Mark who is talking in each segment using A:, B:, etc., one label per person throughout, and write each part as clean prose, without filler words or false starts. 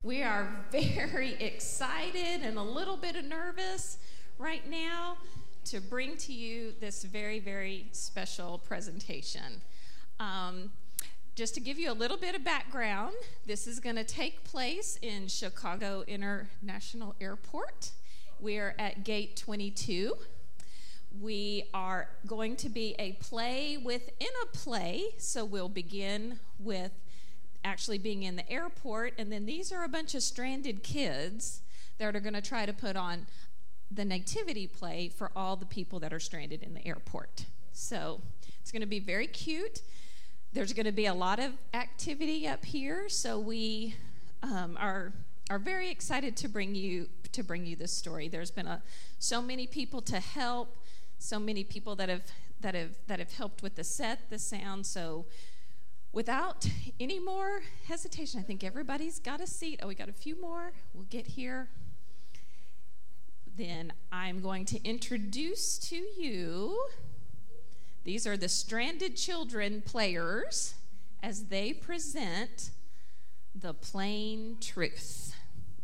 A: We are very excited and a little bit nervous right now to bring to you this very, very special presentation. Just to give you a little bit of background, this is going to take place in Chicago International Airport. We are at Gate 22. We are going to be a play within a play, so we'll begin with actually being in the airport, and then these are a bunch of stranded kids that are going to try to put on the nativity play for all the people that are stranded in the airport. So it's going to be very cute. There's going to be a lot of activity up here, so we are very excited to bring you this story. There's been so many people to help, so many people that have helped with the set, the sound. So without any more hesitation, I think everybody's got a seat. Oh, we got a few more. We'll get here. Then I'm going to introduce to you, these are the Stranded Children players as they present The Plain Truth.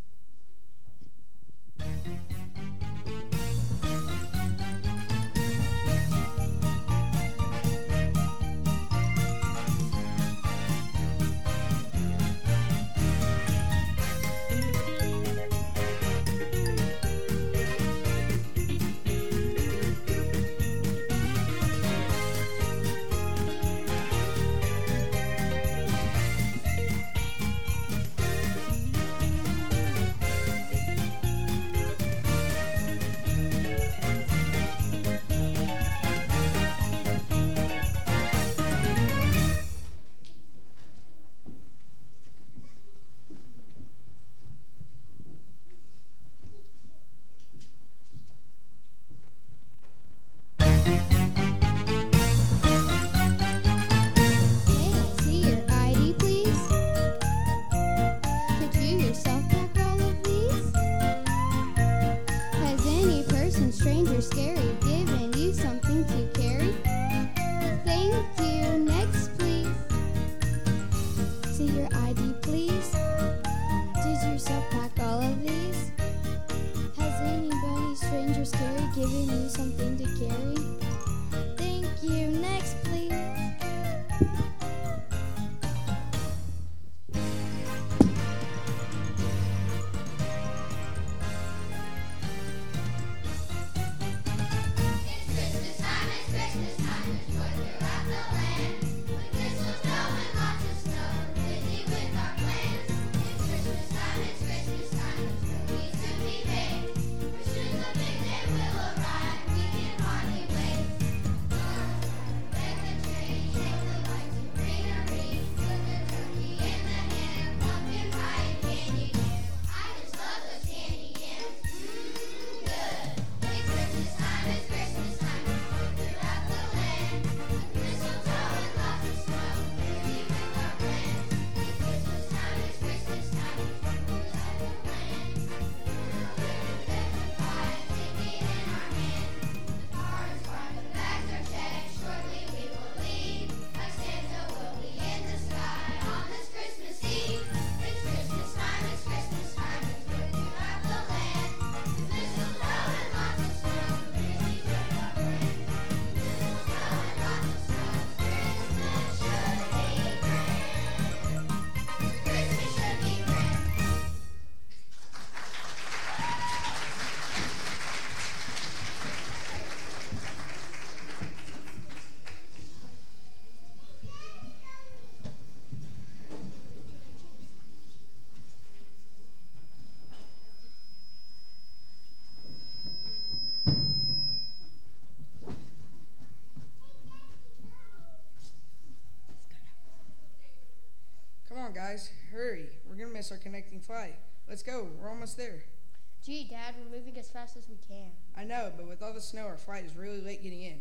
B: Guys, hurry. We're going to miss our connecting flight. Let's go. We're almost there.
C: Gee, Dad, we're moving as fast as we can.
B: I know, but with all the snow, our flight is really late getting in.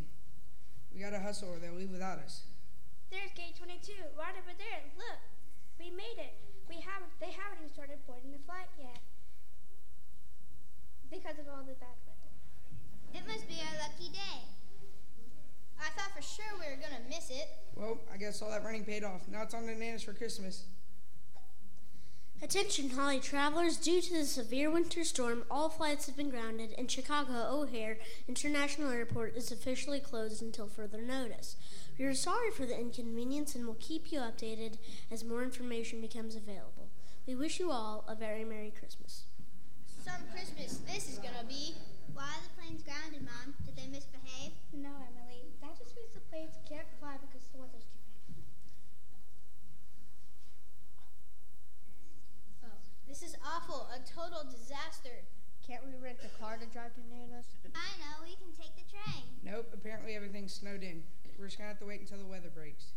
B: We got to hustle or they'll leave without us.
D: There's Gate 22, right over there. Look, we made it. They haven't even started boarding the flight yet because of all the bad weather.
E: It must be our lucky day. I thought for sure we were going to miss it.
B: Well, I guess all that running paid off. Now it's on to Nana's for Christmas.
F: Attention Holly travelers, due to the severe winter storm, all flights have been grounded and Chicago O'Hare International Airport is officially closed until further notice. We are sorry for the inconvenience and will keep you updated as more information becomes available. We wish you all a very Merry Christmas.
E: Some Christmas this is gonna be. Why are the planes grounded, Mom? Did they misbehave?
D: No, Emily. That just means the planes can't fly because the weather's too bad.
E: Oh, this is awful. A total disaster.
C: Can't we rent a car to drive to Nana's?
E: I know. We can take the train.
B: Nope, apparently everything's snowed in. We're just gonna have to wait until the weather breaks.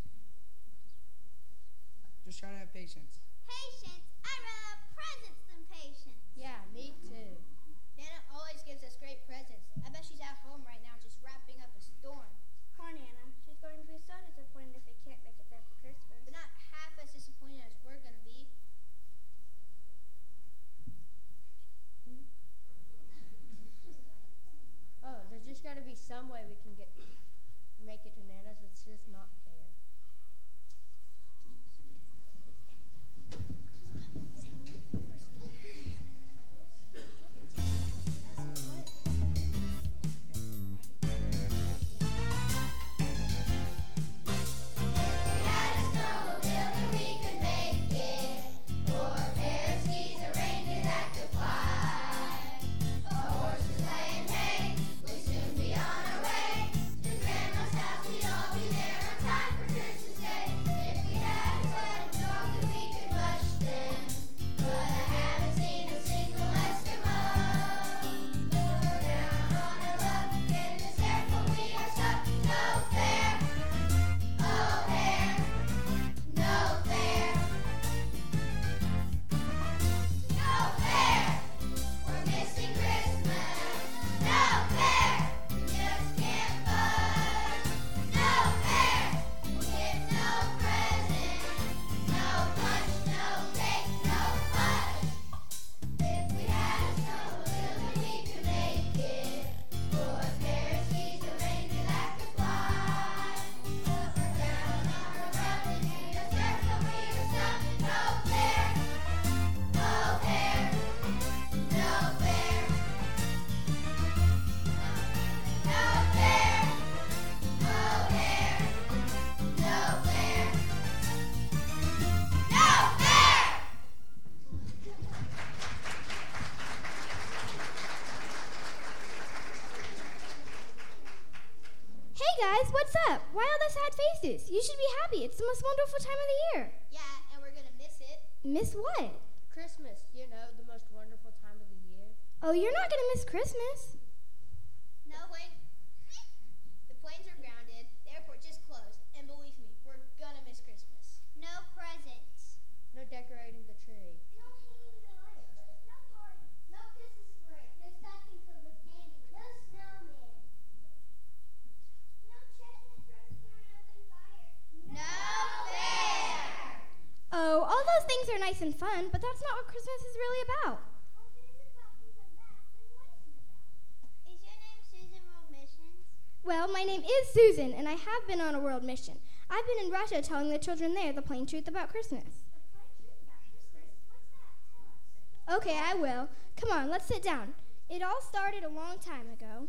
B: Just try to have patience.
E: Patience. I'd rather have presents than patience.
C: Yeah, me too.
E: Nana always gives us great presents. I bet she's at home right now just wrapping up a storm.
D: Poor Nana. She's going to be so disappointed if we can't make it there for Christmas.
E: But not half as disappointed as we're gonna be.
C: Oh, there's just got to be some way we can make it to Nana's. It's just not fair.
G: Guys, what's up? Why all the sad faces? You should be happy. It's the most wonderful time of the year.
E: Yeah, and we're gonna miss it.
G: Miss what?
C: Christmas, the most wonderful time of the year.
G: Oh, you're not going to miss Christmas.
E: No, the planes are grounded, the airport just closed, and believe me, we're gonna miss Christmas. No presents.
C: No decorating the tree.
E: No hanging the lights. No party. No Christmas parade. No stockings filled with candy. No snowman. No chestnuts roasting on an open fire. No fair.
G: Oh, all those things are nice and fun, but that's not what Christmas is really about.
E: Well, if it isn't about things like that, then what is it about? Is your name Susan World Missions?
G: Well, my name is Susan, and I have been on a world mission. I've been in Russia telling the children there the plain truth about Christmas.
E: The plain truth about Christmas? What's that? Tell us.
G: Okay, I will. Come on, let's sit down. It all started a long time ago.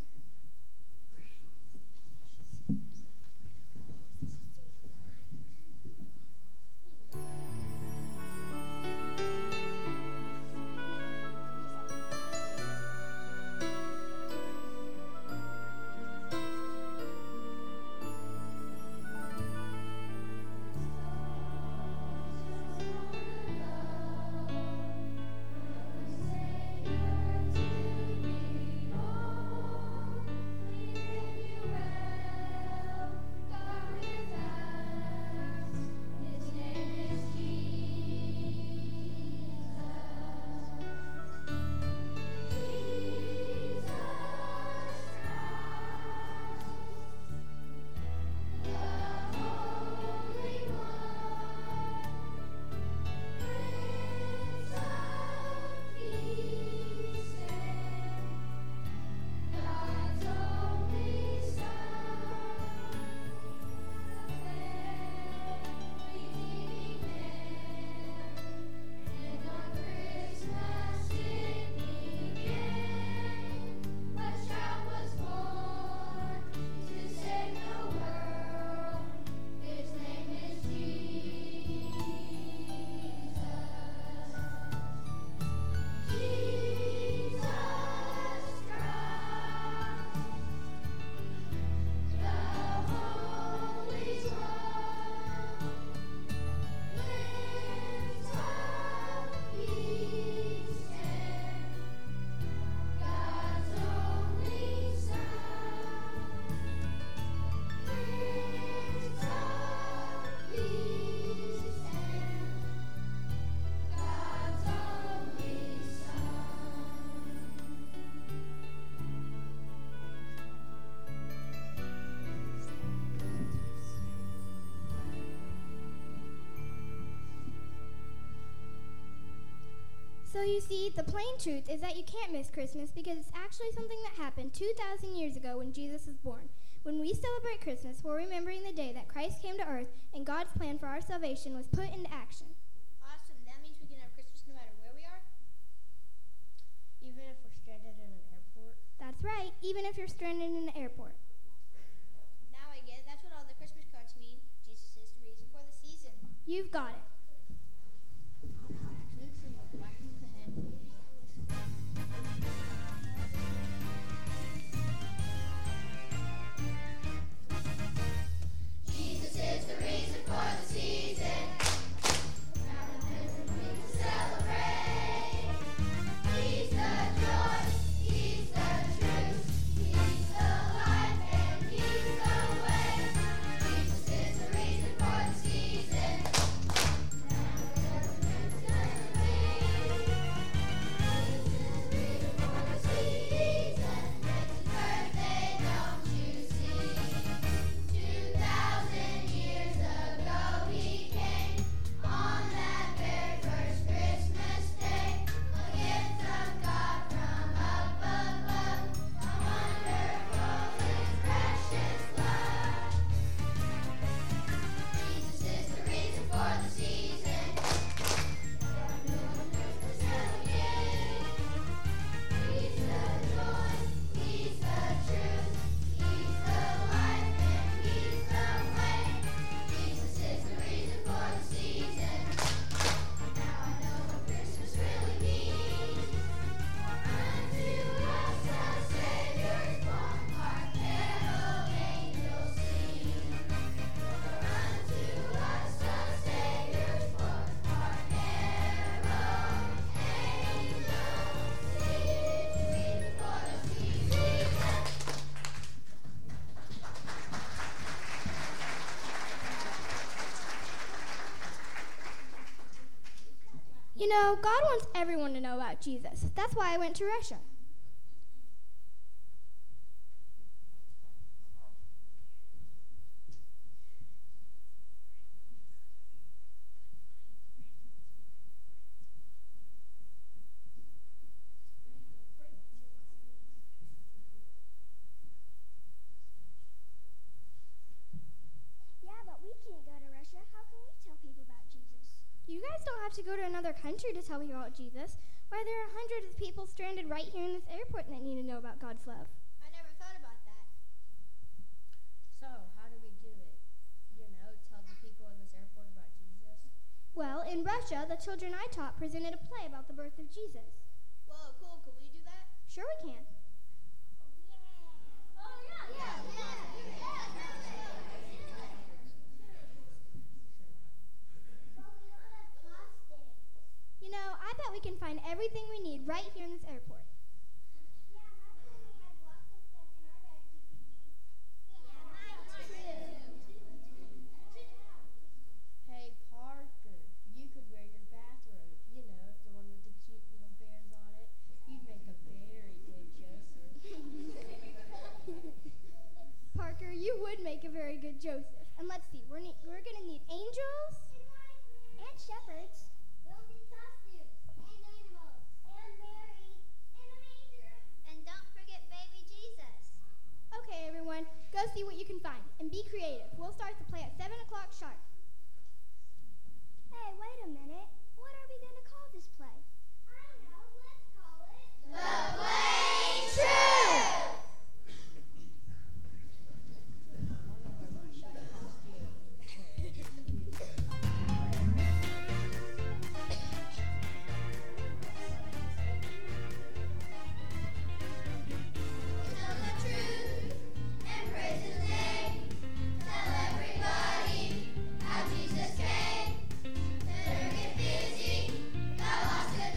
G: So you see, the plain truth is that you can't miss Christmas because it's actually something that happened 2,000 years ago when Jesus was born. When we celebrate Christmas, we're remembering the day that Christ came to earth and God's plan for our salvation was put into action.
C: Awesome. That means we can have Christmas no matter where we are? Even if we're stranded in an airport?
G: That's right, even if you're stranded in an airport.
C: Now I get it. That's what all the Christmas cards mean. Jesus is the reason for the season.
G: You've got it.
E: Jesus is the reason for the season. Celebrate. He's the joy. He's the truth. He's the life and he's the way. Jesus is the reason for the season.
G: You know, God wants everyone to know about Jesus. That's why I went to Russia.
E: Yeah, but we can't go to Russia. How can we tell people about Jesus?
G: You guys don't have to go to another country to tell people about Jesus. Why, there are hundreds of people stranded right here in this airport that need to know about God's love.
C: I never thought about that. So, how do we do it? Tell the people in this airport about Jesus?
G: Well, in Russia, the children I taught presented a play about the birth of Jesus.
C: Whoa, cool. Could we do that?
G: Sure we can. You know, I bet we can find everything we need right here in this airport.
C: Hey, Parker, you could wear your bathrobe. The one with the cute little bears on it. You'd make a very good Joseph.
G: Parker, you would make a very good Joseph. And let's see, we're going to need angels
E: And shepherds. We'll need costumes. And animals. And Mary. And a manger. And don't forget baby Jesus.
G: Okay, everyone, go see what you can find and be creative. We'll start the play at 7 o'clock sharp.
E: Hey, wait a minute. What are we going to call this play? I know. Let's call it The Plain Truth. Tell the truth and praise His name. Tell everybody how Jesus came. Better get busy. God wants to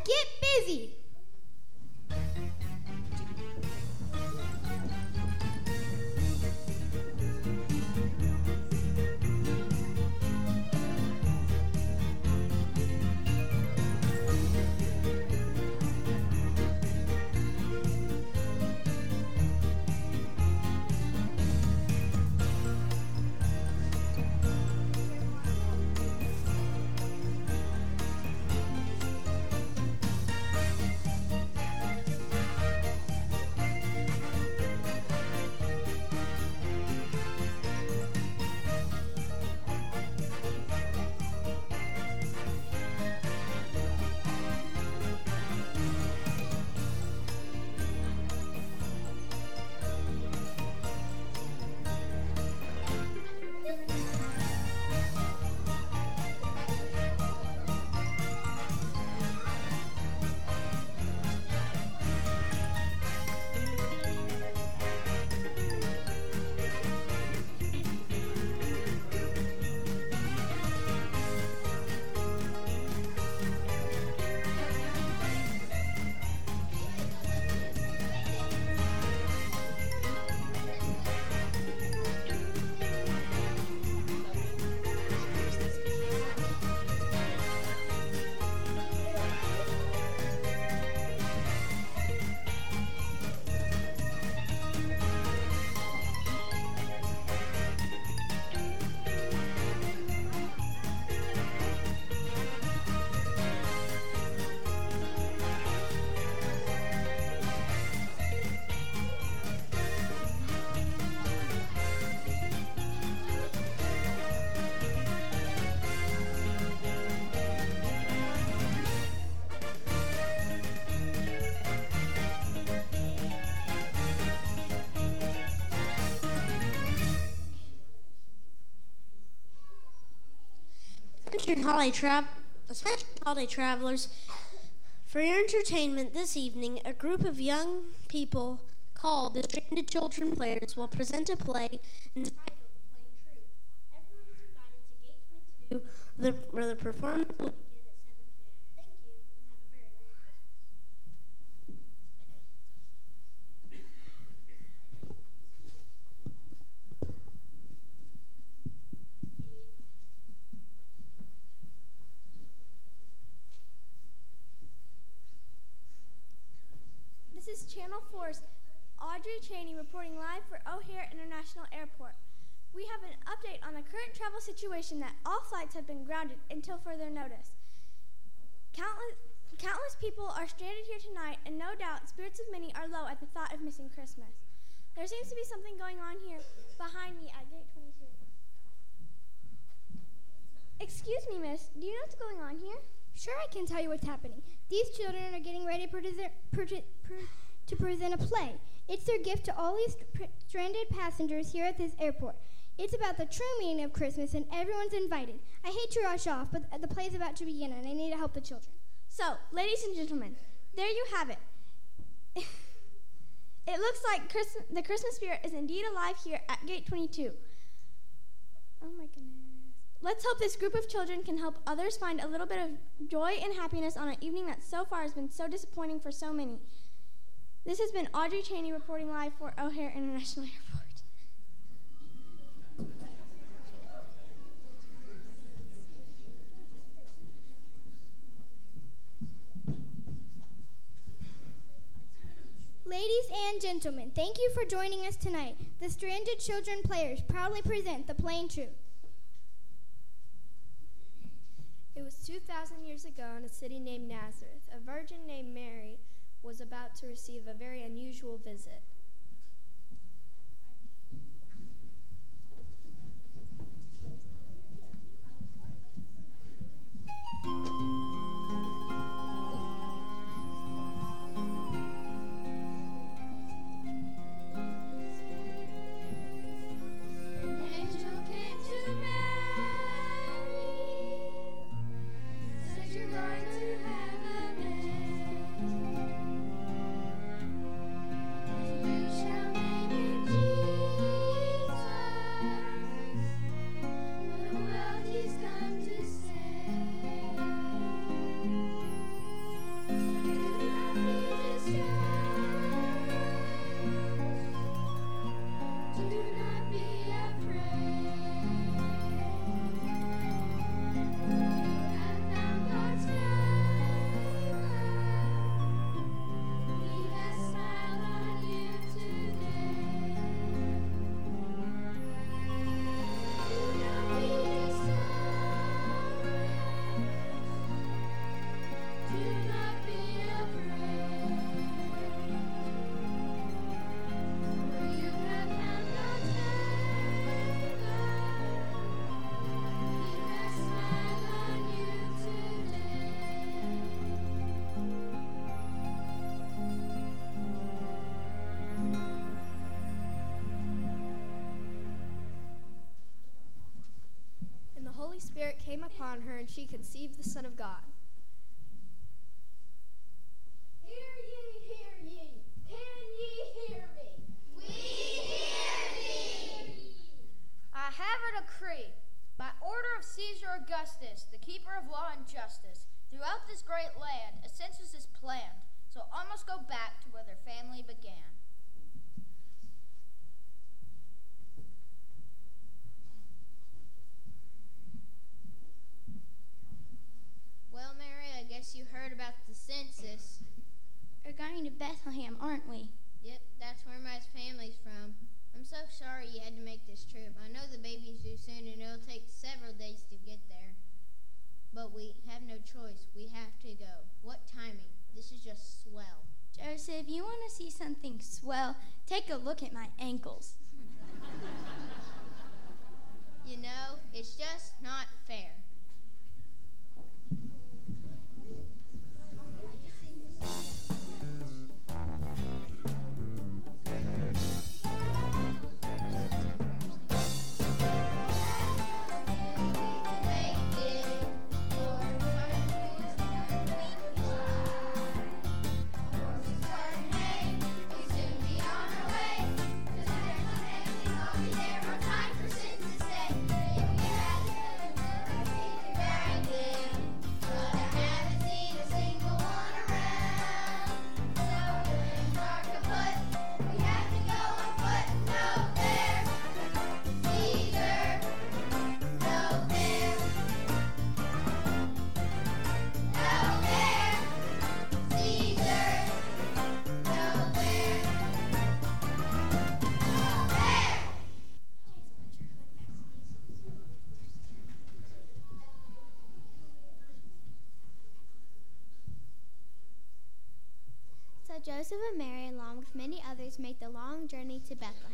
G: get busy.
F: Attention holiday travelers, for your entertainment this evening, a group of young people called the Stranded Children Players will present a play entitled The Plain Truth. Everyone is invited to Gate 22, where the performance will begin at 7 p.m. Thank you, and have a very Merry Christmas.
G: This is Channel 4's Audrey Cheney reporting live for O'Hare International Airport. We have an update on the current travel situation that all flights have been grounded until further notice. Countless people are stranded here tonight, and no doubt spirits of many are low at the thought of missing Christmas. There seems to be something going on here behind me at Gate 22. Excuse me, miss. Do you know what's going on here?
H: Sure, I can tell you what's happening. These children are getting ready to present a play. It's their gift to all these stranded passengers here at this airport. It's about the true meaning of Christmas, and everyone's invited. I hate to rush off, but the play's about to begin, and I need to help the children.
G: So, ladies and gentlemen, there you have it. It looks like the Christmas spirit is indeed alive here at Gate 22. Oh my goodness. Let's hope this group of children can help others find a little bit of joy and happiness on an evening that so far has been so disappointing for so many. This has been Audrey Cheney reporting live for O'Hare International Airport.
H: Ladies and gentlemen, thank you for joining us tonight. The Stranded Children Players proudly present The Plain Truth.
C: It was 2,000 years ago in a city named Nazareth. A virgin named Mary was about to receive a very unusual visit.
E: You're going to have a
I: and she conceived the Son of God.
C: Hear ye, hear ye. Can ye hear me? We hear thee.
J: I have a decree, by order of Caesar Augustus, the keeper of law and justice, throughout this great land, a census is planned, so all must go back to where their family began.
C: Well, Mary, I guess you heard about the census.
E: We're going to Bethlehem, aren't we?
C: Yep, that's where my family's from. I'm so sorry you had to make this trip. I know the baby's due soon and it'll take several days to get there. But we have no choice. We have to go. What timing? This is just swell.
E: Joseph, you want to see something swell? Take a look at my ankles.
C: You know, it's just not fair.
G: So Joseph and Mary, along with many others, make the long journey to Bethlehem.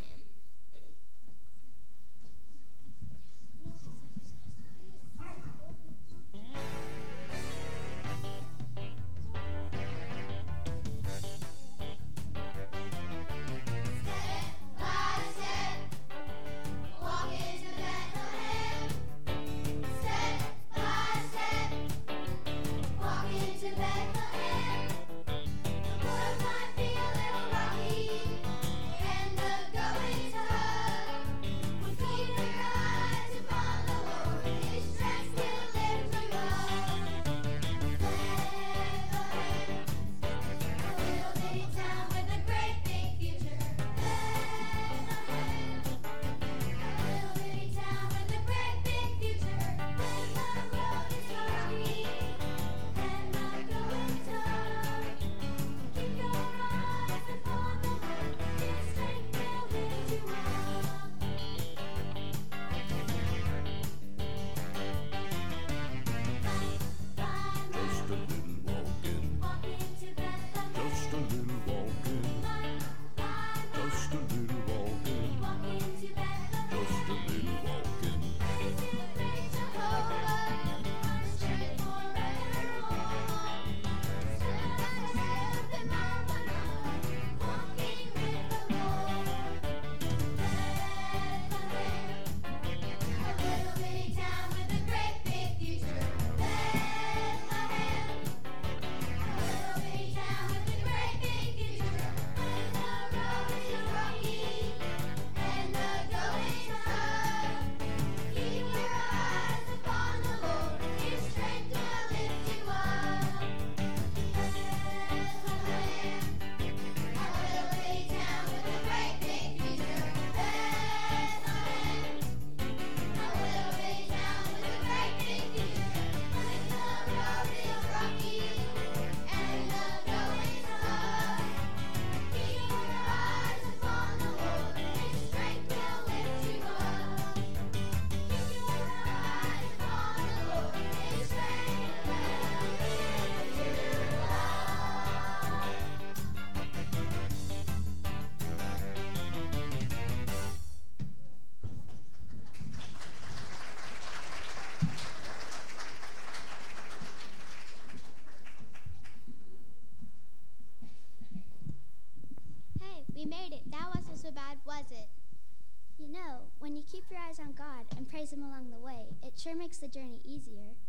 E: We made it. That wasn't so bad, was it? You know, when you keep your eyes on God and praise Him along the way, it sure makes the journey easier.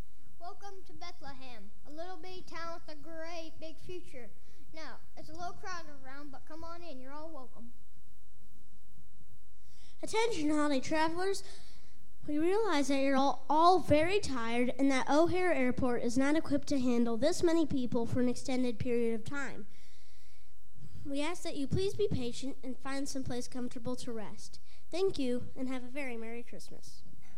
E: Welcome to Bethlehem, a little bitty town with a great big future. Now, it's a little crowded around, but come on in. You're all welcome.
F: Attention, holiday travelers. We realize that you're all very tired and that O'Hare Airport is not equipped to handle this many people for an extended period of time. We ask that you please be patient and find some place comfortable to rest. Thank you, and have a very Merry Christmas.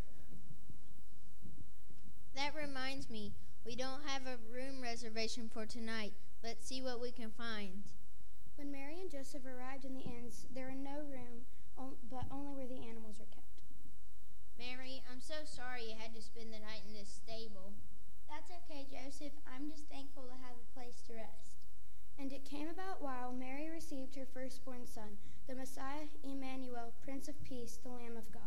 C: That reminds me, we don't have a room reservation for tonight. Let's see what we can find.
H: When Mary and Joseph arrived in the inns, there was no room, but only where the animals were kept.
C: Mary, I'm so sorry you had to spend the night in this stable.
H: That's okay, Joseph. I'm just thankful to have a place to rest. And it came about while Mary received her firstborn son, the Messiah, Emmanuel, Prince of Peace, the Lamb of God.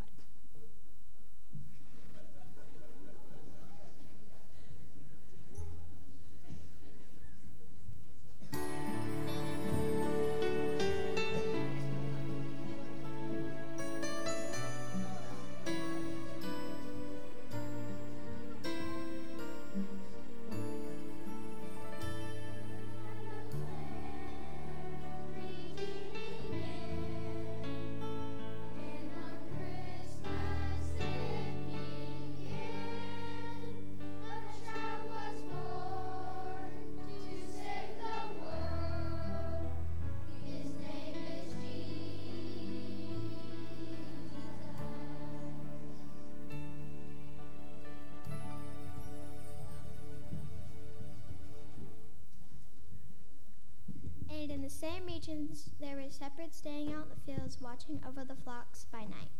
E: And in the same regions there were shepherds staying out in the fields, watching over the flocks by night.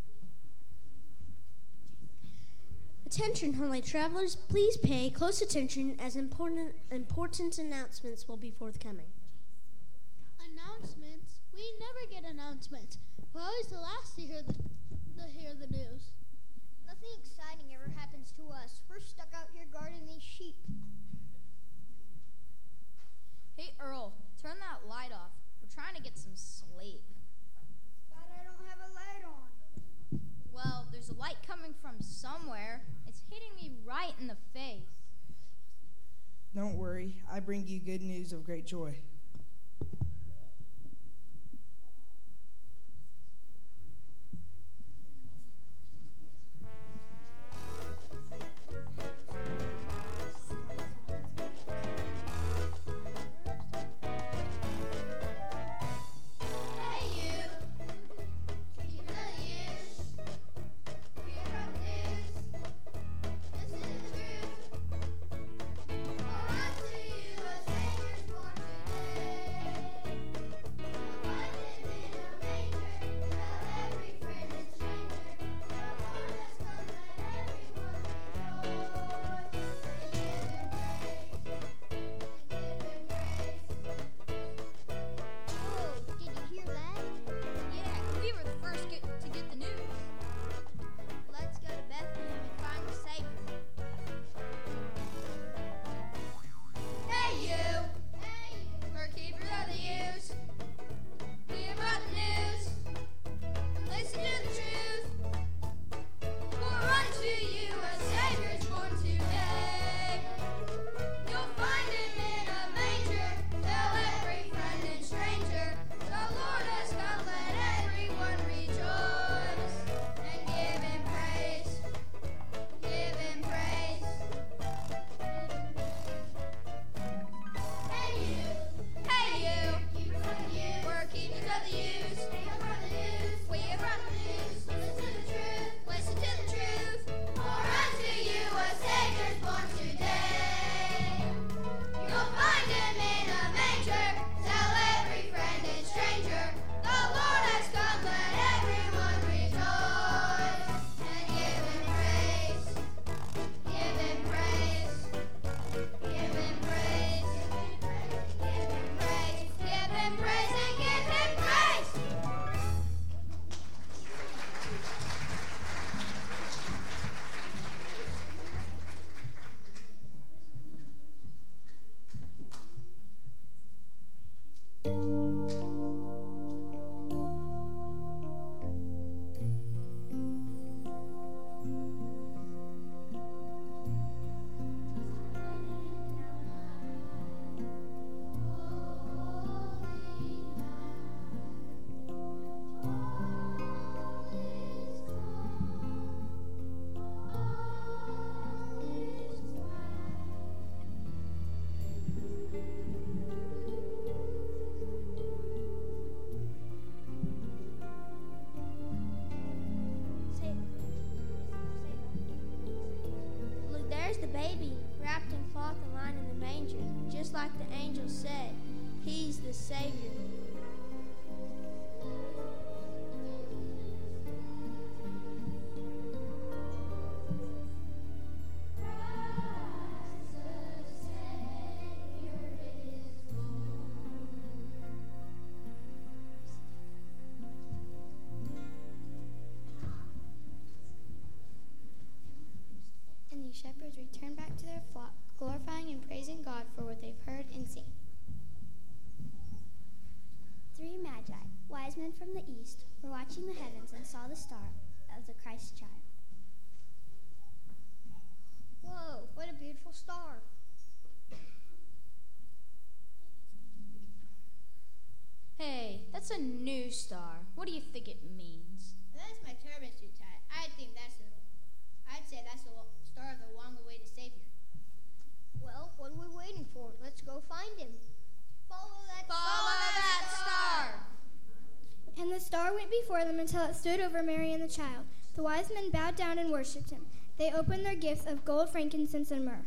F: Attention, holiday travelers, please pay close attention as important announcements will be forthcoming.
I: Announcements? We never get announcements. We're always the last to hear the news.
E: Nothing exciting ever happens to us. We're stuck out here guarding these sheep.
J: Hey, Earl, turn that light off. We're trying to get some sleep.
B: But I don't have a light on.
J: Well, there's a light coming from somewhere. It's hitting me right in the face.
B: Don't worry. I bring you good news of great joy.
E: This is the truth. For unto you a Savior's born today.
I: walk the line in the manger, just like the angel said. He's the Savior.
E: And the shepherds returned back to their flock, glorifying and praising God for what they've heard and seen. 3 Magi, wise men from the east, were watching the heavens and saw the star of the Christ child.
C: Whoa, what a beautiful star.
J: Hey, that's a new star. What do you think it means?
C: That's my turban suit tie. I'd say that's the star of the long-awaited Savior. Well, what are we waiting for? Let's go find him. Follow that star.
H: And the star went before them until it stood over Mary and the child. The wise men bowed down and worshipped him. They opened their gifts of gold, frankincense, and myrrh.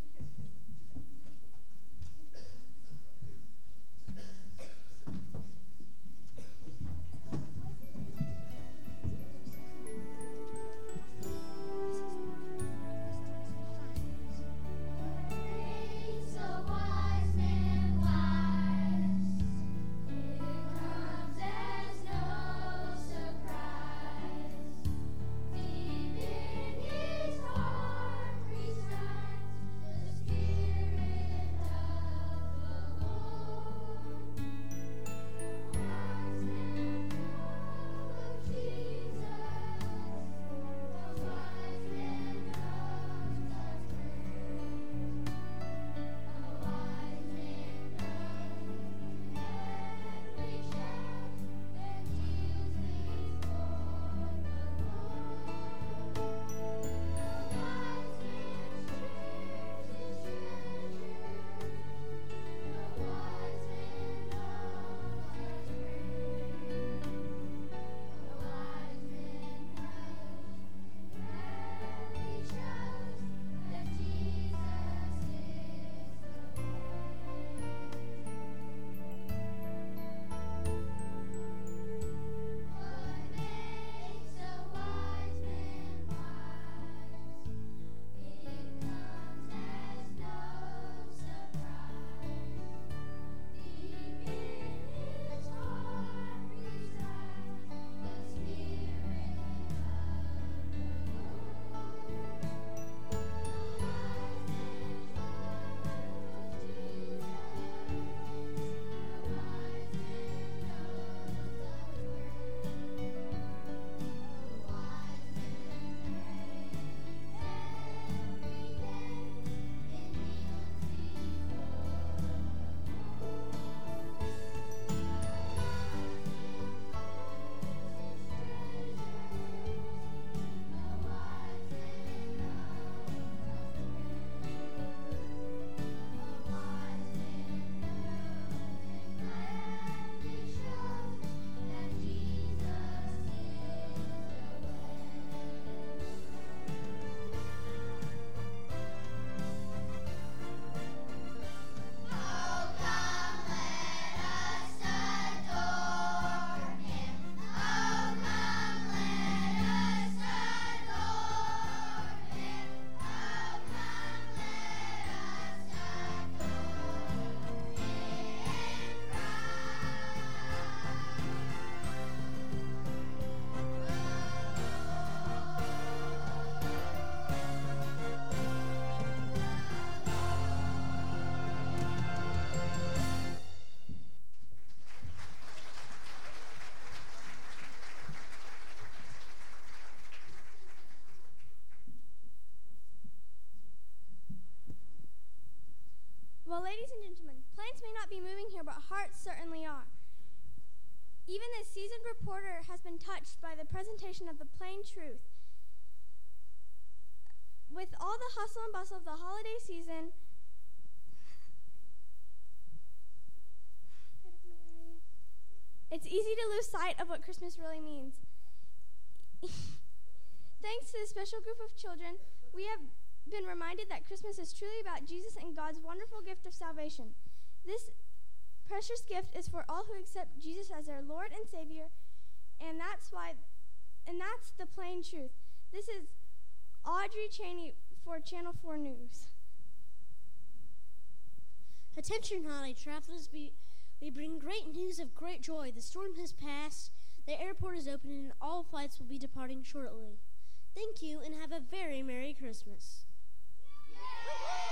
D: Well, ladies and gentlemen, planes may not be moving here, but hearts certainly are. Even this seasoned reporter has been touched by the presentation of the plain truth. With all the hustle and bustle of the holiday season, it's easy to lose sight of what Christmas really means. Thanks to the special group of children, we have been reminded that Christmas is truly about Jesus and God's wonderful gift of salvation. This precious gift is for all who accept Jesus as their Lord and Savior, and that's the plain truth. This is Audrey Cheney for Channel 4 News.
F: Attention, holiday travelers, we bring great news of great joy. The storm has passed, the airport is open, and all flights will be departing shortly. Thank you, and have a very Merry Christmas.
E: Yay!